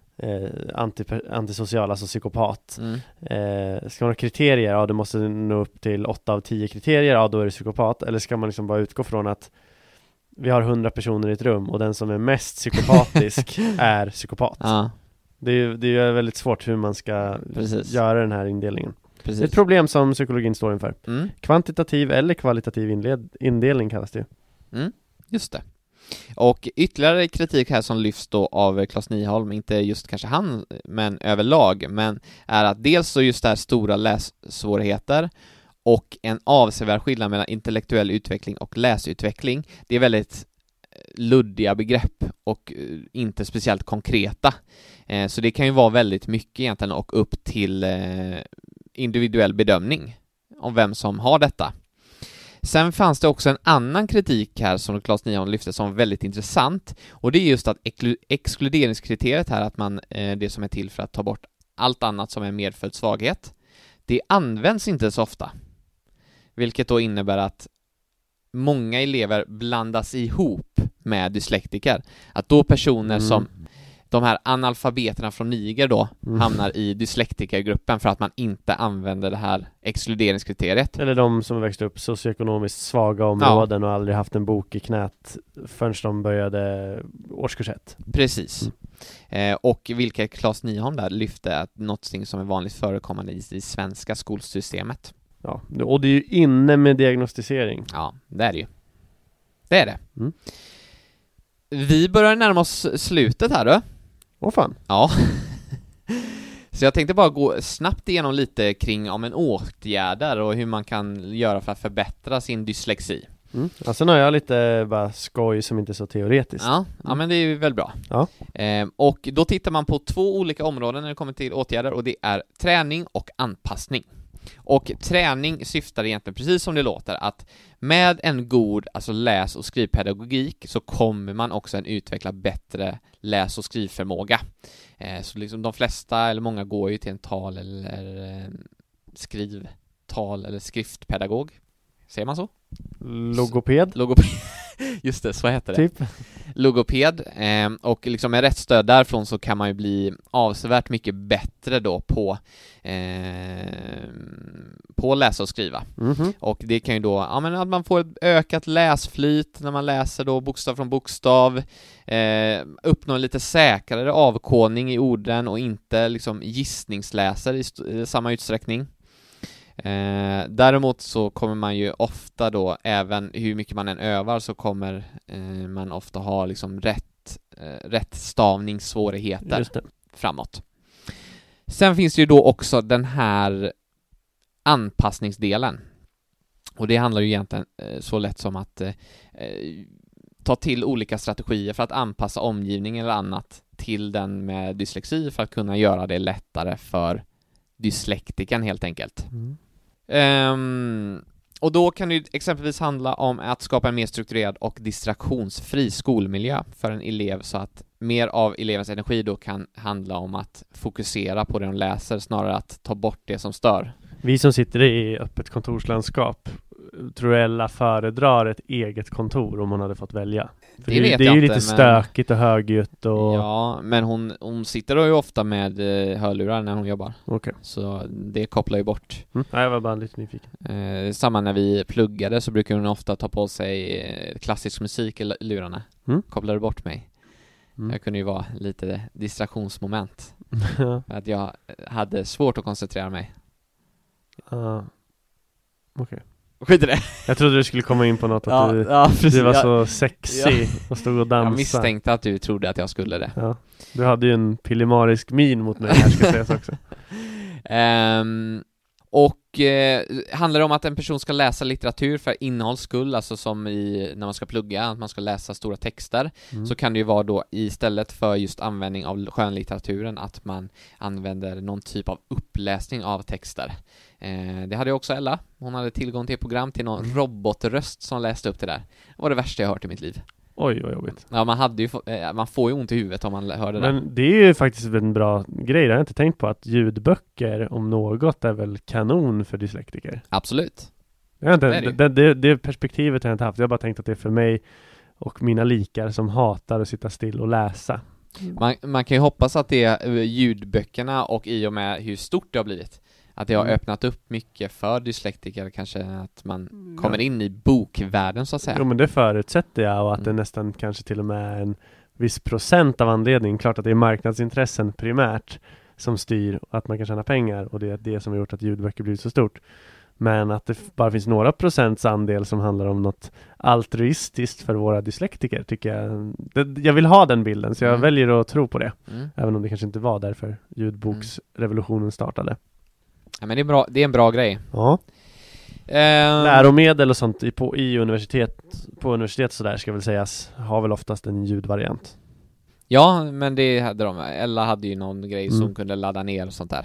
S4: antisocial, alltså psykopat. Ska man ha kriterier, ja, du måste nå upp till 8 av 10 kriterier, ja, då är du psykopat. Eller ska man liksom bara utgå från att vi har 100 personer i ett rum och den som är mest psykopatisk är psykopat. Det är ju väldigt svårt hur man ska göra den här indelningen. Det är ett problem som psykologin står inför. Kvantitativ eller kvalitativ indelning kallas det.
S3: Just det. Och ytterligare kritik här som lyfts då av Claes Nilholm, inte just kanske han, men överlag, men är att dels så just det här stora lässvårigheter och en avsevärd skillnad mellan intellektuell utveckling och läsutveckling. Det är väldigt luddiga begrepp och inte speciellt konkreta. Så det kan ju vara väldigt mycket egentligen och upp till individuell bedömning om vem som har detta. Sen fanns det också en annan kritik här som Claes Nilholm lyfte som var väldigt intressant, och det är just att exkluderingskriteriet här, att man det som är till för att ta bort allt annat som är medfödd svaghet, det används inte så ofta, vilket då innebär att många elever blandas ihop med dyslektiker, att då personer som de här analfabeterna från Niger då hamnar i dyslektikergruppen för att man inte använder det här exkluderingskriteriet.
S4: Eller de som växte upp socioekonomiskt svaga områden och aldrig haft en bok i knät förrän de började årskurs 1.
S3: Precis. Och vilket Claes Nilholm där lyfte att något som är vanligt förekommande i det svenska skolsystemet.
S4: Ja, och det är ju inne med diagnostisering.
S3: Ja, det är det ju. Det är det. Vi börjar närma oss slutet här då.
S4: Åh fan.
S3: Ja. Så jag tänkte bara gå snabbt igenom lite kring om en åtgärder och hur man kan göra för att förbättra sin dyslexi.
S4: Alltså nu har jag lite bara skoj som inte är så teoretiskt.
S3: Ja, men det är ju väl bra.
S4: Ja.
S3: Och då tittar man på 2 olika områden när det kommer till åtgärder, och det är träning och anpassning. Och träning syftar egentligen precis som det låter, att med en god läs- och skrivpedagogik så kommer man också att utveckla bättre läs- och skrivförmåga. Så liksom de flesta eller många går ju till en tal- eller skriftpedagog. Säger man så?
S4: Logoped.
S3: Just det, så heter det.
S4: Typ.
S3: Logoped. Och liksom med rätt stöd därifrån så kan man ju bli avsevärt mycket bättre då på läsa och skriva. Och det kan ju då, att man får ett ökat läsflyt när man läser då bokstav från bokstav, uppnå en lite säkrare avkodning i orden och inte liksom gissningsläser i samma utsträckning. Däremot så kommer man ju ofta då, även hur mycket man än övar, så kommer man ofta ha liksom rätt stavningssvårigheter framåt. Sen finns det ju då också den här anpassningsdelen, och det handlar ju egentligen så lätt som att ta till olika strategier för att anpassa omgivningen eller annat till den med dyslexi för att kunna göra det lättare för dyslektikern helt enkelt. Och då kan det exempelvis handla om att skapa en mer strukturerad och distraktionsfri skolmiljö för en elev, så att mer av elevens energi då kan handla om att fokusera på det de läser snarare att ta bort det som stör.
S4: Vi som sitter i öppet kontorslandskap, tror Ella föredrar ett eget kontor om hon hade fått välja? För det är ju lite stökigt och högljutt och...
S3: Ja, men hon sitter då ju ofta med hörlurar när hon jobbar.
S4: Okay.
S3: Så det kopplar ju bort.
S4: Jag var bara lite nyfiken.
S3: Samma när vi pluggade så brukar hon ofta ta på sig klassisk musik i lurarna. Kopplade bort mig. Jag kunde ju vara lite distraktionsmoment. Att jag hade svårt att koncentrera mig.
S4: Okej.
S3: Skit i det.
S4: Jag trodde du skulle komma in på något att du var så sexy och stod och dansade. Jag
S3: misstänkte att du trodde att jag skulle det.
S4: Ja. Du hade ju en pillemarisk min mot mig här, ska sägas också.
S3: Handlar det om att en person ska läsa litteratur för innehålls skull, alltså som när man ska plugga, att man ska läsa stora texter, så kan det ju vara då istället för just användning av skönlitteraturen att man använder någon typ av uppläsning av texter. Det hade jag också Ella. Hon hade tillgång till program till någon robotröst som läste upp det där. Det var det värsta jag hört i mitt liv.
S4: Oj, vad jobbigt.
S3: Ja, man får ju ont i huvudet om man hör det där.
S4: Men det är ju faktiskt en bra grej. Jag har inte tänkt på att ljudböcker om något är väl kanon för dyslektiker.
S3: Absolut.
S4: Det perspektivet har jag inte haft. Jag har bara tänkt att det är för mig och mina likar som hatar att sitta still och läsa.
S3: Man kan ju hoppas att det är ljudböckerna, och i och med hur stort det har blivit, att det har öppnat upp mycket för dyslektiker, kanske att man kommer in i bokvärlden så att säga.
S4: Jo, men det förutsätter jag, och att det nästan kanske till och med är en viss procent av anledningen. Klart att det är marknadsintressen primärt som styr att man kan tjäna pengar, och det är det som har gjort att ljudböcker blivit så stort. Men att det bara finns några procents andel som handlar om något altruistiskt för våra dyslektiker, tycker jag. Jag vill ha den bilden, så jag väljer att tro på det. Även om det kanske inte var därför ljudboksrevolutionen startade.
S3: Ja, men det är en bra grej.
S4: Ja. Läromedel och sånt på universitet så där ska väl sägas, har väl oftast en ljudvariant.
S3: Ja, men det hade de. Ella hade ju någon grej som kunde ladda ner och sånt där.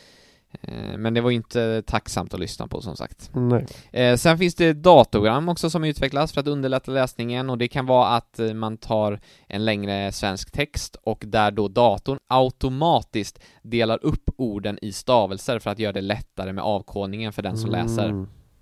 S3: Men det var inte tacksamt att lyssna på, som sagt.
S4: Nej.
S3: Sen finns det datorprogram också som utvecklas för att underlätta läsningen, och det kan vara att man tar en längre svensk text och där då datorn automatiskt delar upp orden i stavelser för att göra det lättare med avkodningen för den som läser.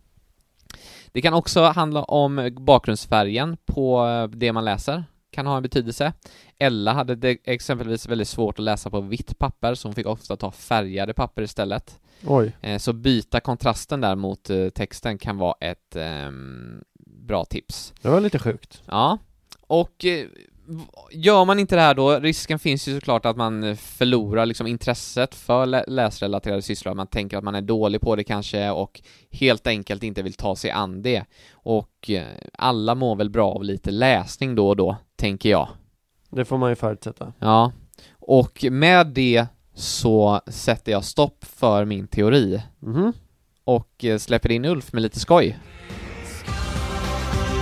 S3: Det kan också handla om bakgrundsfärgen på det man läser. Kan ha en betydelse. Ella hade det exempelvis väldigt svårt att läsa på vitt papper, så hon fick ofta ta färgade papper istället.
S4: Oj.
S3: Så byta kontrasten där mot texten kan vara ett bra tips.
S4: Det var lite sjukt.
S3: Ja, och gör man inte det här då, risken finns ju såklart att man förlorar liksom intresset för läsrelaterade sysslor. Man tänker att man är dålig på det kanske och helt enkelt inte vill ta sig an det. Och alla mår väl bra av lite läsning då och då, tänker jag.
S4: Det får man ju förutsätta.
S3: Ja, och med det så sätter jag stopp för min teori och släpper in Ulf med lite skoj.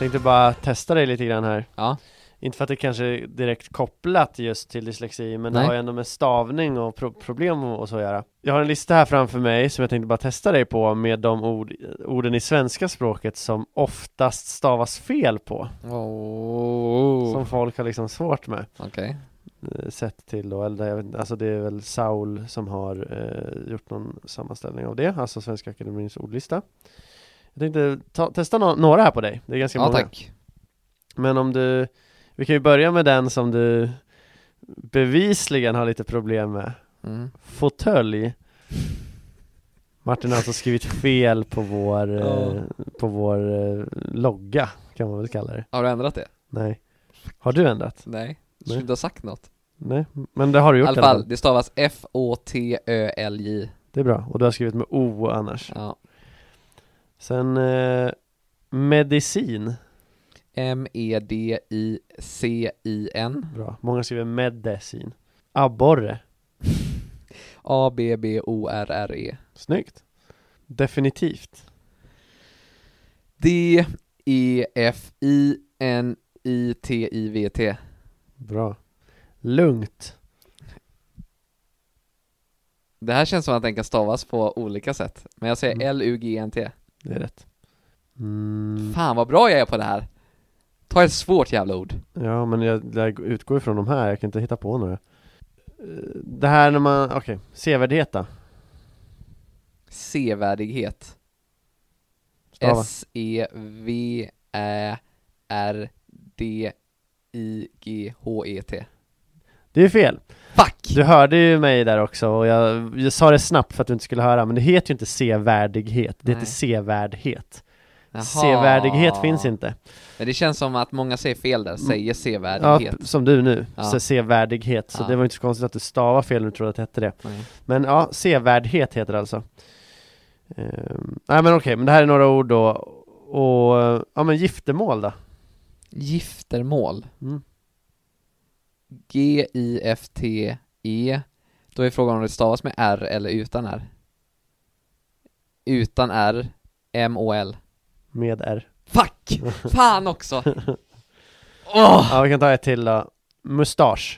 S4: Tänkte bara testa dig lite grann här.
S3: Ja.
S4: Inte för att det kanske är direkt kopplat just till dyslexi, men
S3: Nej.
S4: det har ju ändå med stavning och problem och så att göra. Jag har en lista här framför mig som jag tänkte bara testa dig på med de orden i svenska språket som oftast stavas fel på. Som folk har liksom svårt med.
S3: Okej.
S4: Sett till då, eller jag vet inte, alltså det är väl Saul som har gjort någon sammanställning av det, alltså Svenska Akademins ordlista. Jag tänkte testa några här på dig. Det är ganska många.
S3: Tack.
S4: Men vi kan ju börja med den som du bevisligen har lite problem med. Fåtölj. Martin har alltså skrivit fel på vår logga, kan man väl kalla det.
S3: Har du ändrat det?
S4: Nej. Har du ändrat?
S3: Nej. Du skulle inte ha sagt något.
S4: Nej, men det har du gjort
S3: i alla fall. Det stavas F-O-T-Ö-L-J.
S4: Det är bra, och du har skrivit med O annars.
S3: Ja.
S4: Sen medicin.
S3: M-E-D-I-C-I-N.
S4: Bra, många skriver medicin. Abborre.
S3: A-B-B-O-R-R-E.
S4: Snyggt. Definitivt.
S3: D-E-F-I-N-I-T-I-V-T.
S4: Bra. Lugnt.
S3: Det här känns som att den kan stavas på olika sätt. Men jag säger L-U-G-N-T.
S4: Det är rätt.
S3: Fan vad bra jag är på det här. Ta ett svårt jävla ord.
S4: Ja, men jag utgår ifrån de här. Jag kan inte hitta på några. Det här när man... Okej, sevärdighet då.
S3: Sevärdighet.
S4: Stava.
S3: S-E-V-R-D-I-G-H-E-T.
S4: Det är fel.
S3: Fuck!
S4: Du hörde ju mig där också, och jag sa det snabbt för att du inte skulle höra, men det heter ju inte sevärdighet. Det heter sevärdhet.
S3: Jaha.
S4: Sevärdighet finns inte.
S3: Men det känns som att många säger fel där. Säger sevärdighet.
S4: Ja, som du nu.
S3: Ja.
S4: Så sevärdighet. Så det var inte så konstigt att du stavar fel när du trodde att det hette det. Men ja, sevärdhet heter det alltså. Nej men okej, men det här är några ord då. Och ja, men giftermål då.
S3: Giftermål. G-I-F-T-E. Då är frågan om det stavas med R eller utan R. Utan R. M-O-L.
S4: Med R.
S3: Fuck! Fan också!
S4: Ja, vi kan ta ett till då. Mustasch.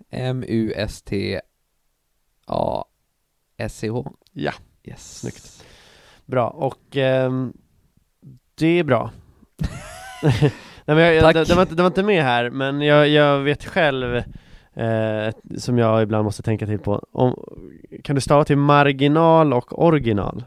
S3: M-U-S-T-A-S-C-H.
S4: Ja.
S3: Yes.
S4: Snyggt. Bra, och det är bra. Nej, men det var inte med här, men jag vet själv som jag ibland måste tänka till på. Kan du stava till marginal och original?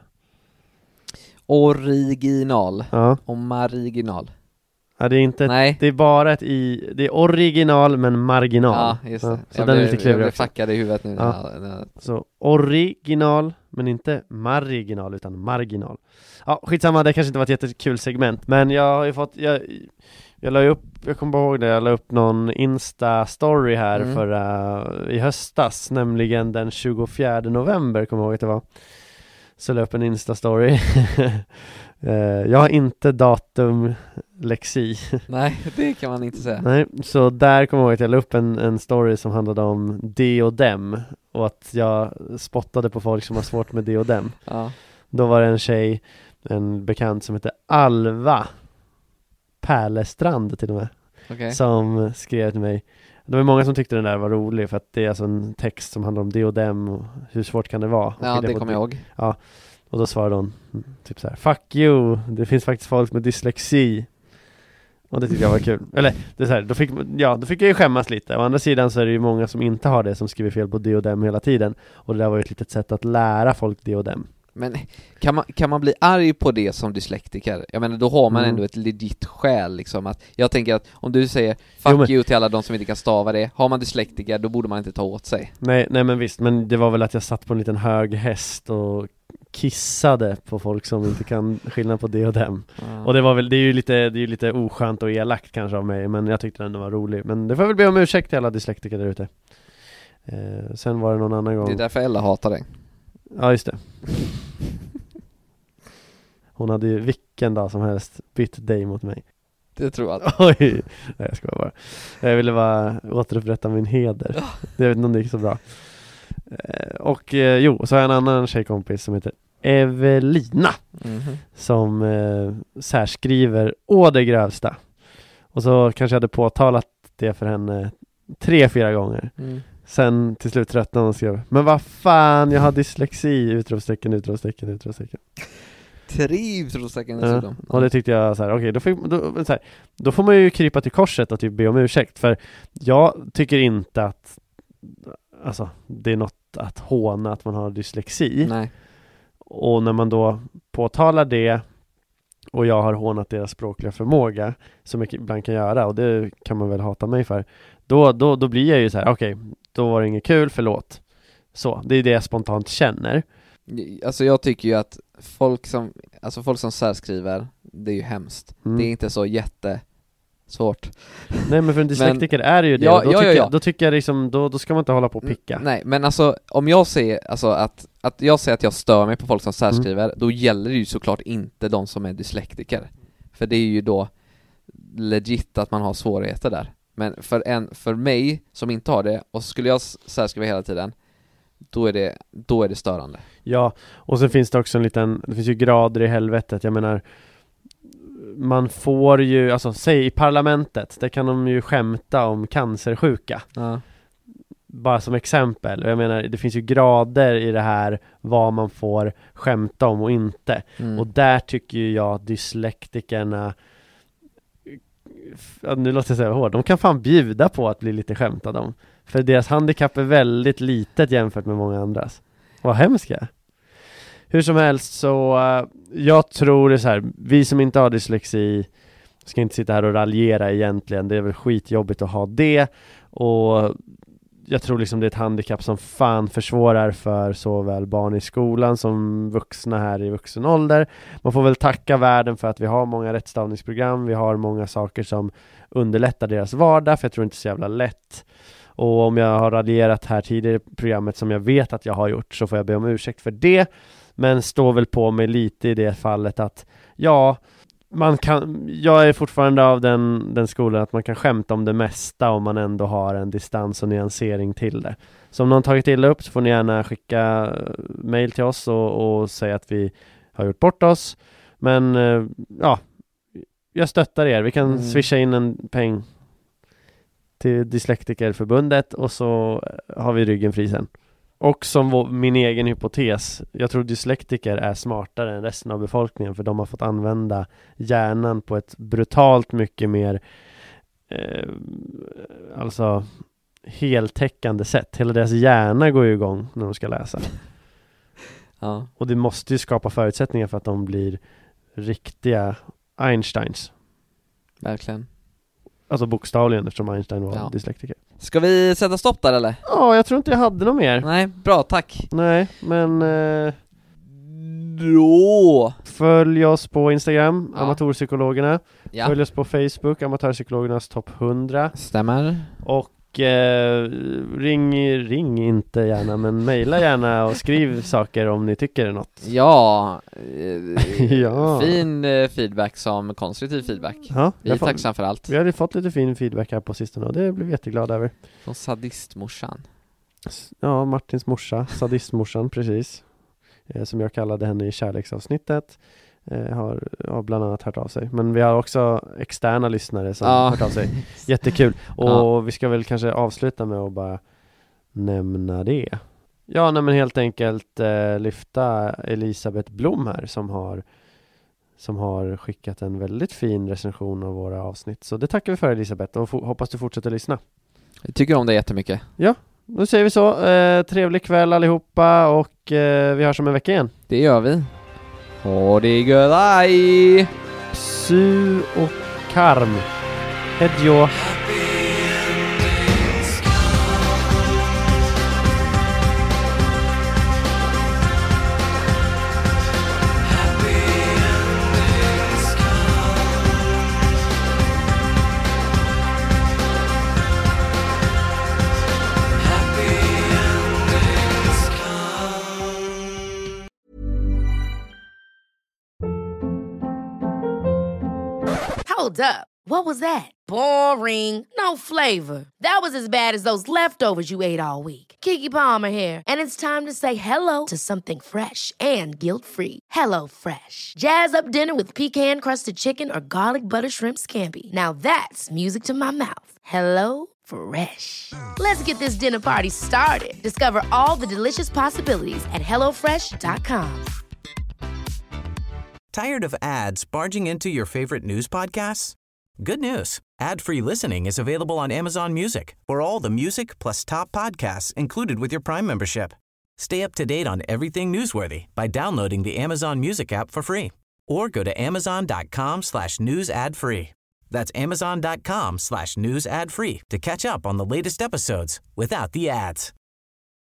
S3: Original.
S4: Ja.
S3: Och marginal.
S4: Ja, det är inte.
S3: Nej.
S4: Det är bara det är original men marginal.
S3: Ja, just det.
S4: Ja, så den är lite klurig.
S3: Jag blev fackad i huvudet nu.
S4: Ja. Så original, men inte marginal utan marginal. Ja, skitsamma, det kanske inte var ett jättekul segment, men jag har ju fått jag la upp, jag kommer ihåg det, jag la upp någon Insta-story här i höstas, nämligen den 24 november, kommer jag ihåg att det var. Så la upp en Insta-story. Jag har inte datumlexi.
S3: Nej, det kan man inte säga.
S4: Nej, så där kommer jag ihåg att jag la upp en story som handlade om de och dem, och att jag spottade på folk som har svårt med de och dem.
S3: Ja.
S4: Då var det en tjej, en bekant som heter Alva Pärlestrand till och med, som skrev till mig. Det var många som tyckte den där var rolig, för att det är alltså en text som handlar om det och dem och hur svårt kan det vara.
S3: Ja, det kommer jag ihåg.
S4: Ja, och då svarade hon typ så här: fuck you, det finns faktiskt folk med dyslexi. Och det tyckte jag var kul. Eller, det är så här, då fick jag ju skämmas lite. Å andra sidan så är det ju många som inte har det, som skriver fel på det och dem hela tiden. Och det där var ju ett litet sätt att lära folk det och dem.
S3: Men kan man bli arg på det som dyslektiker? Jag menar, då har man ändå ett legit skäl liksom. Att jag tänker att om du säger fuck you till alla de som inte kan stava det, har man dyslektiker, då borde man inte ta åt sig. Nej
S4: men visst, men det var väl att jag satt på en liten hög häst och kissade på folk som inte kan skillnad på det och dem. Och det är ju lite oskönt och elakt kanske av mig, men jag tyckte den var rolig. Men det får väl be om ursäkt till alla dyslektiker där ute. Sen var det någon annan gång.
S3: Det är därför Ella hatar dig.
S4: Ja, just det. Hon hade ju vilken dag som helst bytt dig mot mig.
S3: Det tror jag.
S4: Oj, nej, jag ska bara. Jag ville bara återupprätta min heder. Jag vet inte om det gick så bra. Och så har jag en annan tjejkompis som heter Evelina som särskriver å det grövsta. Och så kanske jag hade påtalat det för henne 3-4 gånger. Sen till slut tröttnade hon skrev: men vad fan, jag har dyslexi! Utropstecken.
S3: 3 utropstecken
S4: Ja.
S3: dessutom.
S4: Och det tyckte jag så här, okej, då får man ju krypa till korset och typ be om ursäkt. För jag tycker inte att alltså, det är något att håna att man har dyslexi.
S3: Nej.
S4: Och när man då påtalar det och jag har hånat deras språkliga förmåga, som jag ibland kan göra, och det kan man väl hata mig för, då blir jag ju så här, okej, då var det inget kul, förlåt. Så, det är det jag spontant känner.
S3: Alltså jag tycker ju att folk som särskriver, det är ju hemskt. Det är inte så jättesvårt.
S4: Nej, men för en dyslektiker är det ju det.
S3: Ja,
S4: då tycker jag liksom, då ska man inte hålla på och picka.
S3: Nej, men alltså om jag säger att jag säger att jag stör mig på folk som särskriver, då gäller det ju såklart inte de som är dyslektiker. För det är ju då legit att man har svårigheter där. Men för mig som inte har det, och så skulle jag särskriva hela tiden, då är det störande. Ja,
S4: och sen finns det också det finns ju grader i helvetet. Jag menar, man får ju, alltså säg i parlamentet, där kan de ju skämta om cancersjuka.
S3: Ja.
S4: Bara som exempel. Jag menar, det finns ju grader i det här, vad man får skämta om och inte. Och där tycker ju jag att dyslektikerna, nu låter jag säga hård, de kan fan bjuda på att bli lite skämtade om. För deras handikapp är väldigt litet jämfört med många andras. Vad hemskt jag är. Hur som helst så jag tror det är så här, vi som inte har dyslexi ska inte sitta här och raljera egentligen. Det är väl skitjobbigt att ha det, och jag tror liksom det är ett handikapp som fan försvårar för såväl barn i skolan som vuxna här i vuxen ålder. Man får väl tacka världen för att vi har många rättstavningsprogram, vi har många saker som underlättar deras vardag, för jag tror inte det är så jävla lätt. Och om jag har raljerat här tidigare i programmet, som jag vet att jag har gjort, så får jag be om ursäkt för det. Men står väl på mig lite i det fallet att ja, jag är fortfarande av den skolan att man kan skämta om det mesta om man ändå har en distans och nyansering till det. Så om någon tagit illa upp så får ni gärna skicka mejl till oss och säga att vi har gjort bort oss. Men ja, jag stöttar er. Vi kan swisha in en peng till Dyslektikerförbundet och så har vi ryggen fri sen. Och som min egen hypotes, jag tror dyslektiker är smartare än resten av befolkningen, för de har fått använda hjärnan på ett brutalt mycket mer alltså heltäckande sätt. Hela deras hjärna går ju igång när de ska läsa.
S3: Ja.
S4: Och det måste ju skapa förutsättningar för att de blir riktiga Einsteins.
S3: Verkligen.
S4: Alltså bokstavligen, eftersom Einstein var dyslektiker.
S3: Ska vi sätta stopp där eller?
S4: Ja, jag tror inte jag hade något mer.
S3: Nej, bra, tack.
S4: Nej, men
S3: då
S4: följ oss på Instagram, Amatörpsykologerna.
S3: Ja.
S4: Följ oss på Facebook, Amatörpsykologernas topp 100.
S3: Stämmer.
S4: Och ring inte gärna, men mejla gärna och skriv saker om ni tycker något.
S3: Ja,
S4: ja.
S3: Fin feedback som konstruktiv feedback.
S4: Ja,
S3: vi är tacksamma för allt.
S4: Vi hade fått lite fin feedback här på sistone och det blev vi jätteglada över.
S3: Från sadistmorsan.
S4: Ja, Martins morsa, sadistmorsan, precis. Som jag kallade henne i kärleksavsnittet. Har bland annat hört av sig. Men vi har också externa lyssnare som hört av sig. Jättekul. Och vi ska väl kanske avsluta med att bara nämna det. Ja, nej, men helt enkelt lyfta Elisabeth Blom här som har skickat en väldigt fin recension av våra avsnitt. Så det tackar vi för, Elisabeth, och hoppas du fortsätter lyssna.
S3: Jag tycker om det jättemycket.
S4: Ja, då säger vi så. Trevlig kväll allihopa, och vi hörs om en vecka igen.
S3: Det gör vi. Ha det gött, hej!
S4: Psu och karm. Hedjo.
S1: Hold up. What was that? Boring. No flavor. That was as bad as those leftovers you ate all week. Keke Palmer here, and it's time to say hello to something fresh and guilt-free. Hello Fresh. Jazz up dinner with pecan-crusted chicken or garlic butter shrimp scampi. Now that's music to my mouth. Hello Fresh. Let's get this dinner party started. Discover all the delicious possibilities at hellofresh.com.
S6: Tired of ads barging into your favorite news podcasts? Good news. Ad-free listening is available on Amazon Music for all the music plus top podcasts included with your Prime membership. Stay up to date on everything newsworthy by downloading the Amazon Music app for free or go to amazon.com/news ad free. That's amazon.com/news ad free to catch up on the latest episodes without the ads.